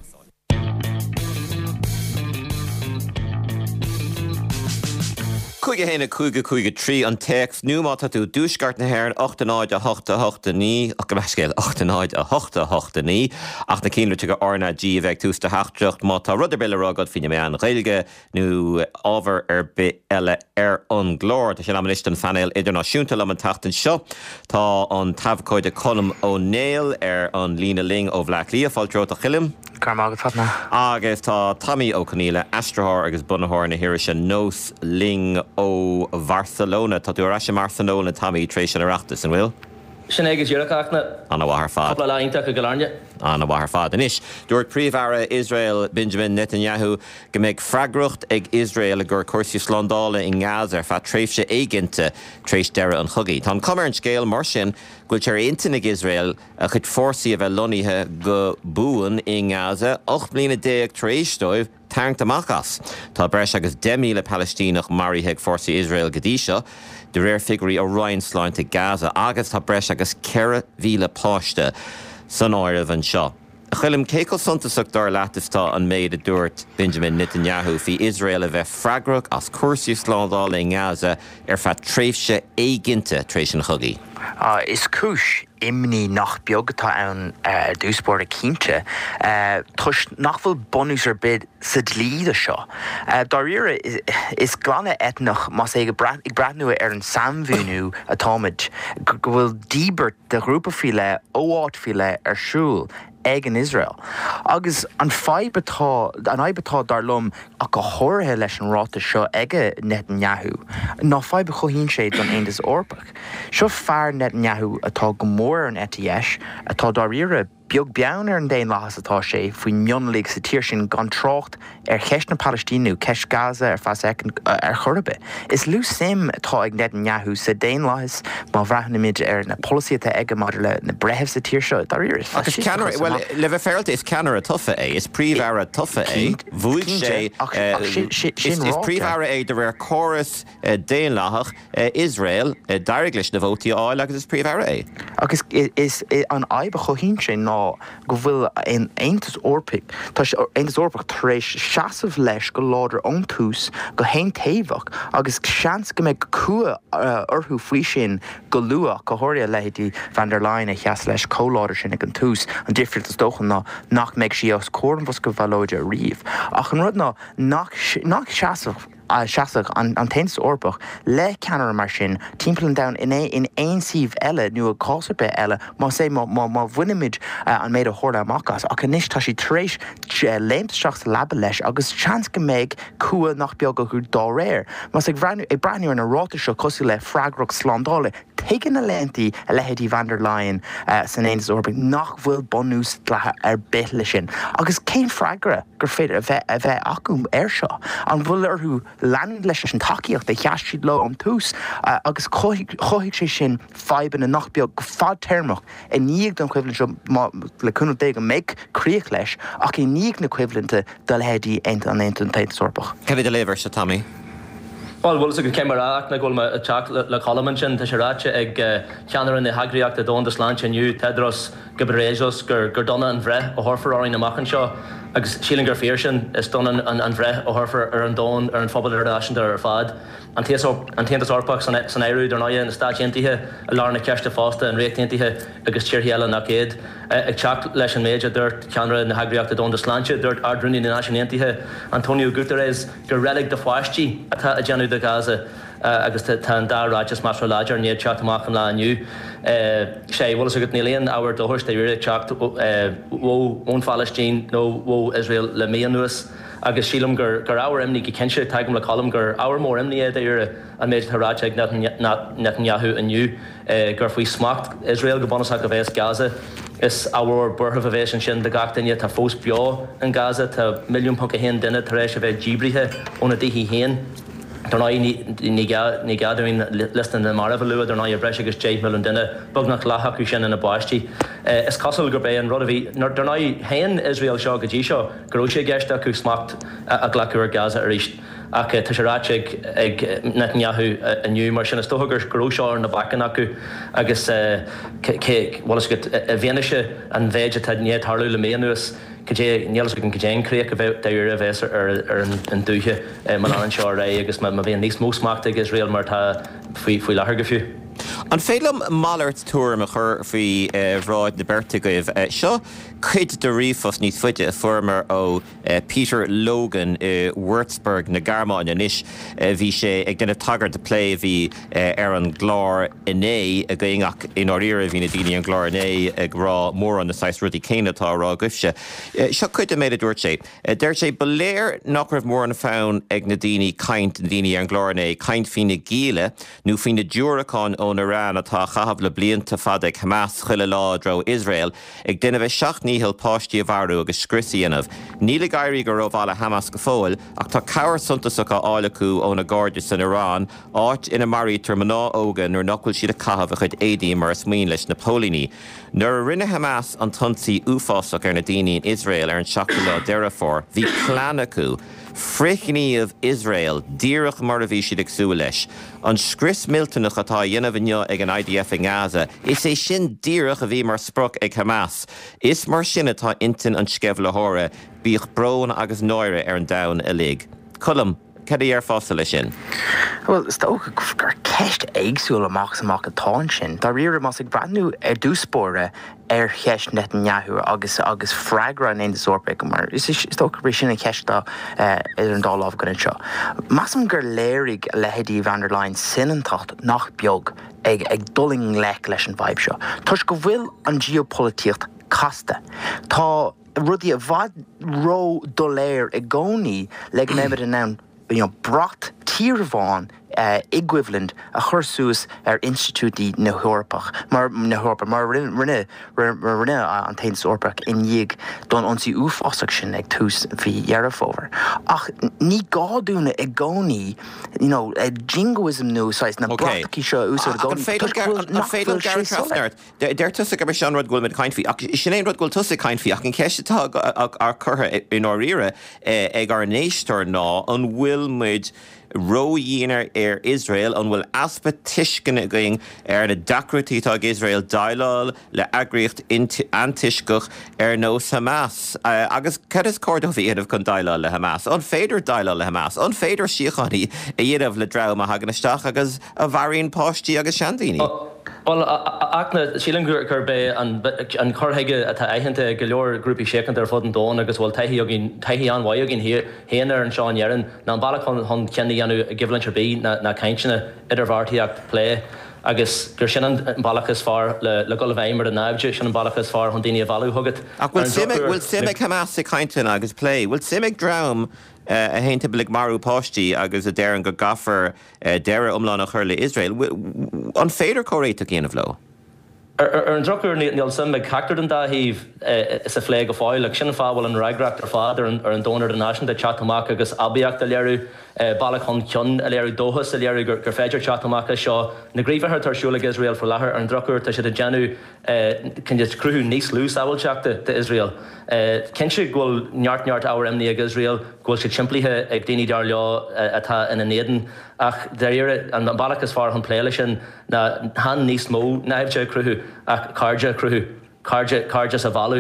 Cúige héna cúige cúige trí an text nu má tú dúsgart na hhéir ochtanáid a hochta hochta ní ach go meiscéil ochtanáid a hochta hochta ní ach na cínrute go orna dí bheith tústa heachtracht má tá rudidir bille ragad fine mé an Gaeilge nó ábhar ar bit eile ar an glór tá sin am list an fanil idirnáisiúnta am an tatan seo tá an tabhcóide colm O'Neill ar an lína ling ó bhleach lí a fáiltro a chilim Carmágad fatna agus tá Tommy O'Conneilla astrathir agus bunathir na hiiri sin nós ling ó Barcelona tá tú ráise Barcelona Tommy trééis sin arachtas an bhfuil? Sin éige dúraachna Anna bhar fad. Abla láonnta go goláne. Anna bhar fad inis. Dúirt príomhhara Israel Benjamin Netanyahu go méid freagracht ag Israel a gur cuasaí slándála in Gaza ar feadh tréimhse éigeanta tréis deire an chugaí. Tá cumar an scéal mar sin gúil tear intinnig Israel a chud fórsaí a bheith loníthe go búan in Gaza ocht bliana déag tréistóibh teangt amachchas. Tá breis agus de míle Palestínach marithe ag fórsaí Israel go dtí seo de réir figurí ó Ryan sláinte Gaza agus tá breis agus ceithre mhíle páiste san áireamh an seo. A chuilim cécal suntasach dar leatastá an méid a dúirt Benjamin Netanyahu hí Israel a bheith freagrach as cuasaí slándála in Gaza ar feadh tréimhse éigeanta tréis an chugaí. Uh, is cúis imní nach beagatá an uh, dúspóir a cínte uh, tuis nachfuil bonús ar bid sa dlíad seo. Uh, Dar ire is, is glanne etnach mas ag bradnú ar an samhúnú atáid go bhfuil díbert de grúpa fiile óáit fiile ar siúil ag an Israel. Agus an fáibetá an aibetá dar lom a go chóirthe leis an ráta seo aige Netanyahu. Ná fáibe chohín sé don aontas orpach. Seo fear Netanyahu atá go mór an E T S atá dar ire beag bean ar an déon lehas atá sé faoin mionlaigh sa tíir sin gan trocht ar cheist na Palestínú, ceist Gaza ar fas ar chorbe. Is lú sim atá ag Netanyahu sa déon lehas má bhreathnimid ar na políochta ag mar le na brethebh sa tíir seo. Dar iris. Well, le bheith féilte is ceanar a tufa é, is príomhhara a tufa é, bhuaig sé is príomhhara é de réir choras déon lethach Israel dairg leis na bhótaí áil agus is príomhhara é. Agus is an aibe chohín sin ná go bhfuil an Aontas Orpaig, tá Aontas Orpaig tar éis seasamh leis go láidir ón tús go haon taobhach agus seans go méid cua orthú faoi sin go luach go háirithe leití van der Leyen a cheas leis cóláidir sin ag an tús an difriúil is dóchan ná nach méid sí os córanmhas go bhallóide a riomh. Ach an rud ná nach seasamh a seaach an an Aontas Orpaig le ceanar mar sin timpplain down in é in éon síomh eile nu a cásabe eile má sé má má bhuiimiid an méid a chóirla amachchas ach anis tá sí tar éis léimteach labba leis agus seans go méid cua nach beag go chu dá réir. Mas ag bhreanú ag breanú an ráta seo cosú le freigrach slandála taken na lentí a lehétí van der Leyen san Aontas Orpaig nach bhfuil bonús lethe ar bit lei sin. Agus céim freigra gur féidir a bheith a bheith acum air seo an bhfuil arthú leanú leis an takeíocht de cheas siad lo an tús agus choigh sé sin feiban na nachbeag go fad termach i níag don cuiblint le cúna dé go méid críoch leis ach i níag na cuiblinte de lehétí an Aontas Orpaig. Cefi de léver se Tommy? Well, bhfuil go ceimara na ghfuil me teach le Colman sin tá sé ráite ag cheanar na hagraíocht a dóndas láinte nniu Tedros Ghebreyesus gur gur donna an bhreth ó thorfar áirí na machchan seo agus sílan gur féir sin is donna an an bhreth ó thorfar ar an dón ar an phobal ar dáisianta ar fad. An Aontas Orpaig san san éirú ar náide na stáisiantithe a lárna ceiste fásta an réictíantithe agus tíorthéala nach céad ag teach leis an méide dúirt ceanra na hagraíocht a dóndas láinte dúirt ardrúní na náisiantithe Antonio Guterres gur relic de fáistí atá a deanú de Gaza agus tá an dáráitis más láidir níiad teach amach an lá aniu. sé bhfuil a go níléon áhar dothir de ri teach ó ón Palestine nó ó Israel le méon nuas agus sílam gur gur áhar imní go cinse taigm le colm gur áhar mór imní é dure an méid tharráte ag Netanyahu aniu gur faoi smacht Israel go bonach go bhéis Gaza is áhar burtha a bhéis an sin de gach daine tá fós beá an Gaza tá milliún punt a héan duine tar éis a bheith díbrithe óna dtí héan. Dar ná ní gaúin listan na mar luúa ar ná a breis agus déh milliún duine bug nach lechaú sin na báistí. Is cosúil gur bé an rud a bhí dar ná haon Israel seo go dtí seo gurú sé gceiste acu smacht a ghlaú ar Gaza a ríist. Ach tá sé ráte ag Netanyahu aniu mar sin is tógur gurú seo ar na bachan acu agus bhil a bhéanaise an bhéide tá níiad tharlú le méanúas Kajé nílas go Kajén crea go bheith deir a bheits ar an dúthe man an seo ré agus ma bhíon níos mósmachta ag Israel mar tá faoi faoi lethir go fiú. An félam mallart túr a chur faoi bhráid na berta goibh seo chuid de riomfos níos fuide a formar ó Peter Logan i Würzburg na Garmáin inis bhí sé ag duna tagart de plé bhí ar an glár iné a gaiach in áíire hí na daine an glár iné ag rá mór an na sais rudí céinetá rá goibse. Seo chuid a méid a dúirt sé. Deir sé beléir nach raibh mór an fánn ag na daine caint na daine an glár iné caint fí na gíle nó fí na dúracán ón Iran atá chahabh le blianta fad ag Hamas chuile lá dro Israel ag duine bheith seach níhil páistí a bharú agus scrisaíanamh. Níla gairí go róbhála Hamas go fóil ach tá cabhar suntasach ála acu ón na Gáirde san Iran áit ina marí tar maná ógan nuair nachfuil siad a cahabh a chud éadaí mar smín leis na pólíní. Nuair a rinne Hamas an tunsaí uafásach ar na daoine in Israel ar an seachta lá deireadh fór, bhí plán acu Fricníomh Israel díreach mar a bhí siad ag súil leis. An scris miltanach atá dhéanamh inniu ag an I D F in Gaza, is é sin díreach a bhí mar spruc ag Hamas. Is mar sin atá intin an scebh le hóra, bíoch brón agus nóire ar an domhan a lig. Colm, cad é ar fásta lei sin? Well, sto gur ceist éagsúil amach amach atá sin. Tá riar mas ag brandnú ar dúspóre ar cheist Netanyahu agus agus freigra an Aontas Orpaig mar is sto gur sin a ceistá ar an dáláh gan seo. Masam gur léirigh lehéadí van der Leyen sin an tacht nach beag ag ag dulling lech leis an bhaib seo. Tás go bhfuil an geopolitíocht casta. Tá rudí a bhd ró doléir i gcónaí le méid an nán you know, brat tíorháin Uh, equivalent a chursús ar Institutí na Hórpach mar na Hórpa mar rinne rinne an tain orpach in dhéag don ansí úfásach sin ag tús hí dhearafóver. Ach ní gáúna i gcónaí, you know, a jingoism nó sais na brataí seo ús ar gcónaí. An féidir Gareth Trafnart, déir tusa go sean rud ghfuil med caiinfí, ach sin é rud ghfuil tusa caiinfí, ach an ceistetá ar chutha in áíire ag ar néistóir ná an bhfuil muid Roíonar ar Israel an bhfuil aspa tuiscin going ar na dacrútítá Israel dailál le agriocht antiscoch ar nós Hamas. Uh, agus cad is cordh iadamh chun dailál le Hamas. An féidir dailál le Hamas. An féidir síochaní a iadamh le drama haganisteach agus a bharíonn páistí agus seandaoine. Oh. Well, acna sílan gur bé an chorthaige atá aitheanta go leor grúpi sécant ar fud an dón agus bhfuil taithí an bhaid gin héanaar an seán dhearan ná an bailach chun ceannaí anú giblann bí na caiintina idir bhartaíocht lé agus gur sin an bailach is far le go bhéimar an náibde sin an bailach is far chun daoine a bhú thugad. Ach bhfuil simig Hamas a caiintina agus lé, bhfuil simig dram Uh, a hénta blik marú páistí agus a déan go gafar uh, deire umlán a chur le Israel. An féidir choréit a céanamh lo? Ar an drochar níl sim me cactar an dáhíh is a phlé go fáil, le sin fáhil an raigracht ar fád ar an dónar den náisian de chatamach agus abíocht a léirú bailach chun cion a léirú dóchas a léirú gur féidir chatamach seo na gríomhartha tarsúla Israel for lethir ar an drochar tá si a deanú cin de cruthú níos lús áhailte de Israel. Cin si ghfuil neart-neart áhar imní ag Israel, ghfuil si timplíthe ag daoine dear leo atá ina néadan ach déir an bailach is far an pléile sin na han níos mó naibte cruthú ach cardja cruthú cardja cardja sa bhú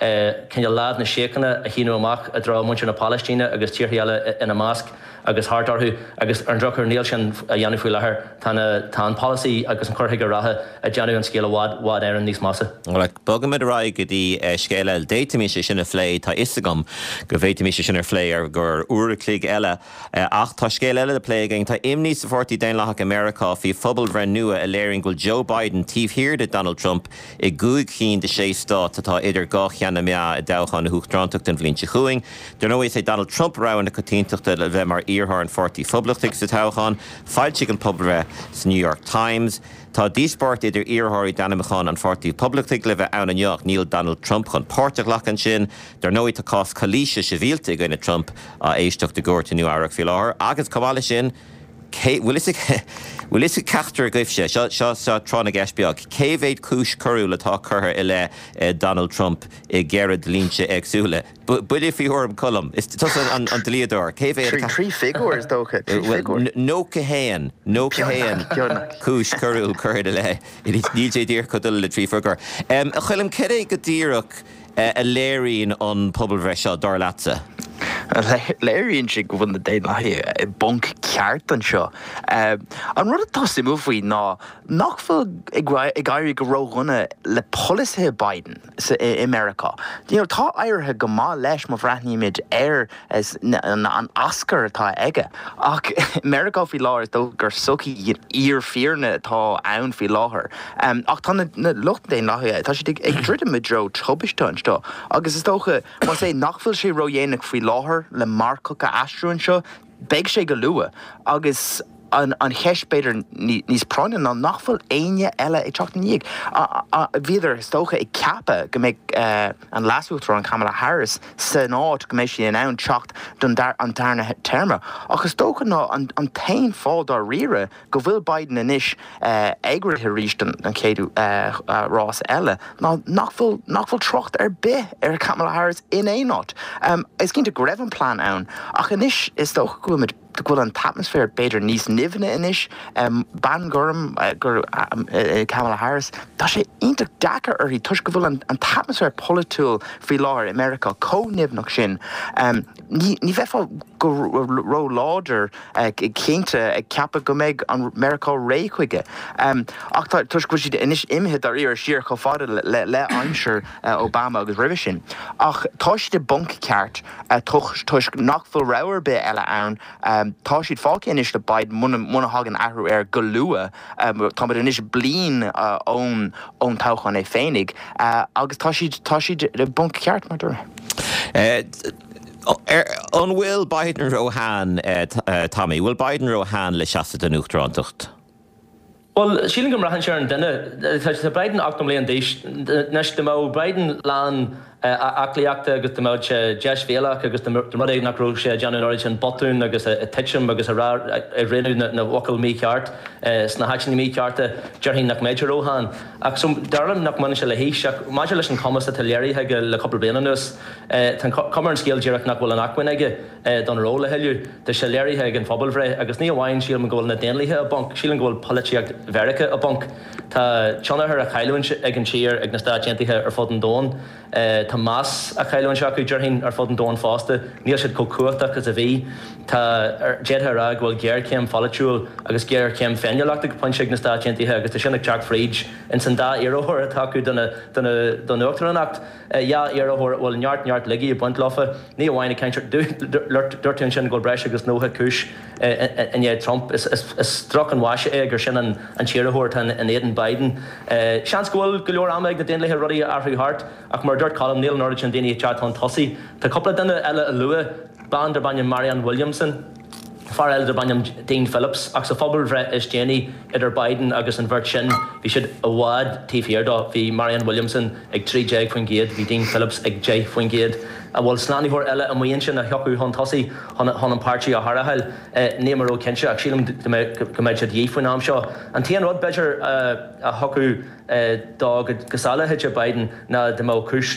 cin lád na sécanna a híú amach a dra muinte na Palestína agus tíorthaile ina másc agus hartarthú agus an drochar níl sin a dhéanú faoi lethir tána tá policy agus an chorthaige ratha a deanú an scéal bhád bhád ar an níos masa. Le bogam a rá go dtí scéile déitaimi sé sinna phlé tá isagam go bhéitaimi sé sinna phlé ar gur uairclíg eile ach tá scéil eile de pléging tá imní sa bhórtaí daon lethach America hí phobal bhrein nua a léirinn ghfuil Joe Biden tíomhthír de Donald Trump i gúig chin de sé stát atá idir gá cheanna mea a dachan na huachtrántacht an bhblin chuing. Der nó é Donald Trump raibh na cotíntachta le bheith mar íorthar an forty phoblachtach sa táchan, fáilte an pobre sa New York Times. Tá dísport idir íorthirí danamachán an forty publictig le bheith ann an neoch níl Donald Trump chun pórteach lachan sin, der nó tá cás chalíse sivílte gine Trump a éisteach de gúirta New Arach fi láthir, agus comáile sin bhfuil is ceachtar a gcuimhse seo trána gceisbeag. Cé bhéad cúis curú letá chutha i le Donald Trump i gcead línse agsúla. Buile fiúm colm, is an dlíador. Cé bhéad trí figures dócha. nó cahéan, nó cahéan cúis curú chuir i le. Níl sé dír chudul le trí figur. A chuilm ceiré go dtíreach a léiríonn an pobl bheith seo dar lása. Léiríonn si go bhfuil na déana i bonc ceart an seo. An rud atá sa mhuaí ná nachfuil i gaiirí go róghunna le polithe Biden sa America. Tá éirithe go má leis má bhreithníimiid ar an ascar atá aige. Ach America fhí láir dó gur sucí íor fíorna atá ann fhí láthair. Ach tá na lucht déon láthair, tá si ag ddridim dro trobistein sto. Agus is dócha má sé nachfuil sé ro dhéanaach fhí láthair le marco a astrún seo, beag sé go lua agus an an heispéidir níos pranin an nachfuil aine eile i teachta níag. Bhíidir stócha i ceapa go méid an lasútar an Kamala Harris sa náid go méid sé an ann teacht don an darna terma. Agus tócha ná an tain fád ar riire go bhfuil Biden inis éagrithe ríist an céadú rás eile. Ná nachfuil nachfuil trocht ar bith ar Kamala Harris in éáit. Is cinnta go raibh an plán ann, ach inis is tócha go mid go an atmosphere beidir níos nimhne inis ban gurm gur Kamala Harris tá sé ionach dachar ar hí tuis go bhfuil an atmosphere politúil fhí láir America có-nimhnach sin. Ní bheitfá go ró láidir cénte ag ceapa go méid an America réchuige. Ach tuis go siad inis imthe ar ar siar cho fáda le aimseir Obama agus rih sin. Ach tá si de bonc ceart tuis nachfuil raibhar be eile ann. Tá siad fáici inis le Biden muna hagan ahrú ar go lua, tá mar inis blin ón ón táchan é féinnig, agus tá siad tá siad le bonc ceart mar dúir. An bhfuil Biden Rohan, Tommy, bhfuil Biden Rohan le seasa den Uachtarántacht? Well, sílim go rahan sean denne, tá Biden achtam léon déis, nes de má Biden lán acliaachta agus de má Jesh Véalach agus de rud nach rú sé John Origin botún agus a titim agus a réú na vocal mí ceart sna haitsin mí cearta dearhín nach méidir Rohan. Ach sum darlam nach man se le héiseach, maidir leis an commas a taléirí heige le couple bliananus, tan cumar an scéal dearach nach bhfuil an achhain aige don róla heileú, de se léirí heig an phobalhré, agus ní bhhain síl an ggóil na déanlaithe a bank, síl an ggóil políteach Verica a bank. Tá Chonahar a chailún ag an tíir ag na stáitiantaithe ar fod an dón. Tá más a chailún seach ag dearhín ar fod an dón fásta, níl siad cócuachtach as a bhí. Tá déadthar a bhfuil géir céim fallitiúil agus géir céim féinneolacht ag pointseag na stáitiantaithe agus tá sin ag Jack Fried in san dá iarthóir atá acu don Uachtaránacht. Ja iarthóir bhfuil neart neart ligaí a buint lofa, ní bhhainna ceintear dúirtún sin go breis agus nótha cúis in Trump is strach an bhaise é gur sin an tíarthóir in éan Biden. Seans gohfuil go leor amig na déanlaithe rudaí arthú hart, ach mar dúirt colm Neil Norwich an daoine teartán tosaí. Tá coppla duine eile a lua, ban ar bainne Marianne Williamson, far eile ar bainne Dean Phillips, ach sa phobal bhre is déanaí idir Biden agus an bhirt sin, bhí siad a bhád tíofiardá, bhí Marianne Williamson ag trí J faoin géad, bhí Dean Phillips ag J faoin géad. A bhfuil sláníthór eile a muon sin a theochú hon tosaí hon an páirtí a Harthail némar ó cinse ach sílam go méid siad dhéomhain am seo. An tíon rud beidir a thocu dá gosálathe Biden na de má cúis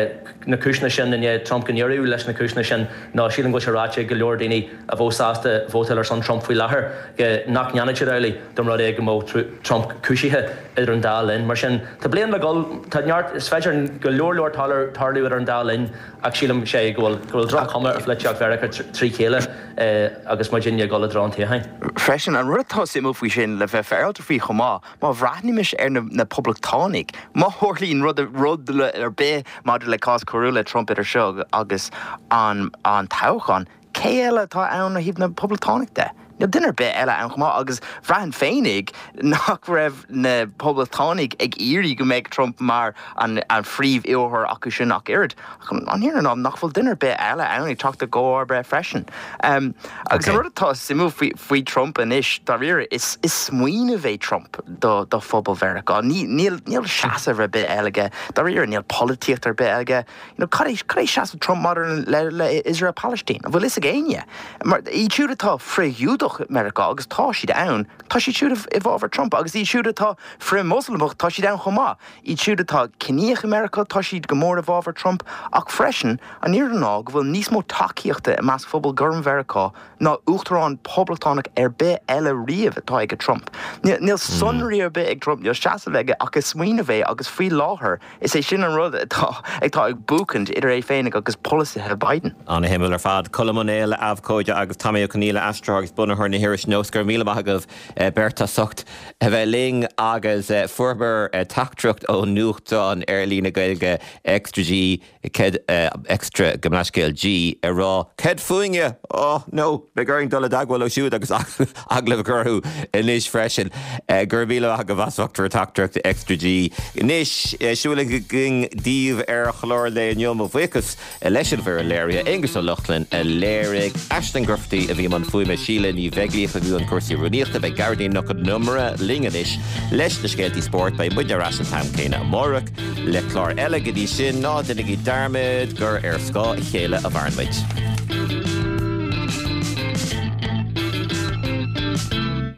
na cúisna sin in Trump gníorú leis na cúisna sin ná sílan go seráte go leor daoine a bhósáasta bhótal ar san Trump faoi láthair go nach neannaide eile dom rud é go mó Trump cúisithe idir an dálinn mar sin tá blian le gáil tá neart is féidir go leor leor talar tarlú idir an dálinn ach sílam sé gohfuil gohfuil dra chumar a fleiteach Verica trí chéile agus mar dinne gola drán tíhain. Freisin an rutá simú faoi sin le bheith fearlta faoi chomá, má bhreathníimiis ar na publictánig, má thuirlíonn rud rud ar bé maidir le cás choú le Trump idir seo agus an tochán, cé eile tá ann na híomh na publictánig de. No dinner bit eile an chumá agus bhreathn féinnig nach raibh na publictánig ag irí go méid Trump mar an phríomh iorthar acu sin nach irid. An híar ná nach bhfuil dinner bit eile ann ag teachta go bre freisin. Agus an rudatá simú faoi Trump an isis dar riire is smuoine bheith Trump do phobal Verica. Níl seasa ra bit eilige, dar riire níl polítíocht ar bit eilige. Cad é seasa Trump mar le Israel-Palestine? Bhfuil is a géine. Mar í túdatá fréúdach America agus tá siad ann, tá siad siúd i bhábhar Trump agus í siúd atá fri Muslimach tá siad ann chomá. Í siúd atá ciníoch America tá siad go mór a bhábhar Trump ach freisin an níor an ná go bhfuil níos mó takeíochta i meas phobal gurm Verica ná uachtarán poblachtánaach ar bit eile riamh atá ag Trump. Níl sunraí ar bit ag Trump, níl seasa bheith agus smuoine bheith agus faoi láthair is é sin an rud atá agtá ag búcant idir é féinnig agus polícithe Biden. Anna himil ar fad Colm-O'Neill abcóide agus Tommy O'Conneil Astro agus bunahar na hiris nóscar míle agah Berta Sucht a bheith ling agus forbar tactrucht ó nuachtáin ar lína gailge extra G ced extra gymnascéil G a rá ced fuinge ó nó be guring dola dagwal ó siúd agus aglah gurthú inis freisin gur míle agah bhasachtar tactrucht extra G. Inis siúla ging díomh ar chlór le neom ó bhuicas leis an bhar léiria Angus ó Luchlin a léirigh Ashton Gurfty a bhí man fuime síle ní bheitglíoch a bhú an cuasaí runíochta bheith Gardaí nó numara linganis leis na scéaltaí sport ba muidir as an tam céine amórach le chlár eile go dtí sin ná duine í darmid gur ar scá chéile a bharnmid.